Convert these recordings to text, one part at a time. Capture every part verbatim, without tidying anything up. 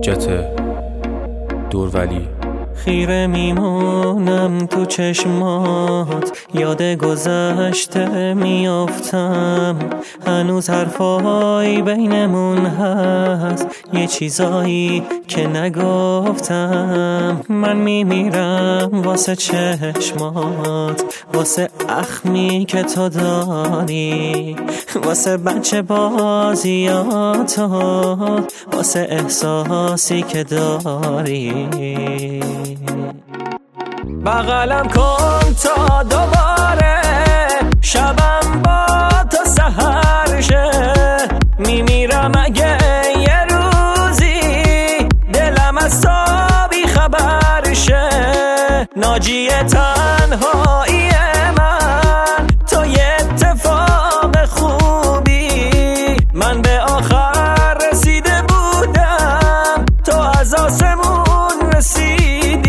جت دورولی. خیره میمونم تو چشمات، یاد گذشته میافتم، هنوز حرفایی بینمون هست، یه چیزایی که نگفتم. من میمیرم واسه چشمات، واسه اخمی که تو داری، واسه بچه بازیاتو، واسه احساسی که داری. بغلم کن تا دوباره شبم با تو سحر شه، میمیرم اگه یه روزی دلم از تو بی خبر شه. ناجی تنهایی من تو یه اتفاق خوبی، من به آخر رسیده بودم تو از آسمون رسیدی.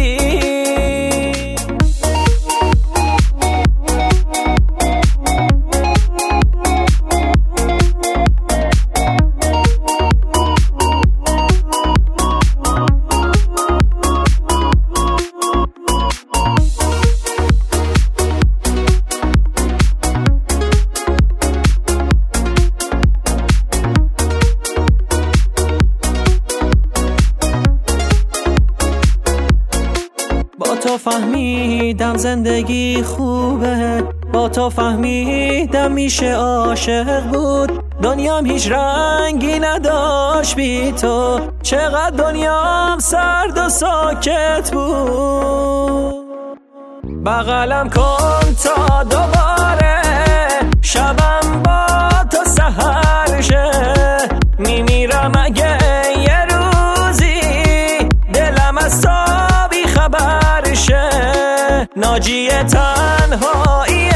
با تو فهمیدم زندگی خوبه، با تو فهمیدم میشه عاشق بود. دنیام هیچ رنگی نداشت بی تو، چقدر دنیام سرد و ساکت بود. بغلم کن تا دوباره شبم با تو سحر شه، میمیرم اگه یه روزی دلم از تو بی خبر شه. ناجی تنهایی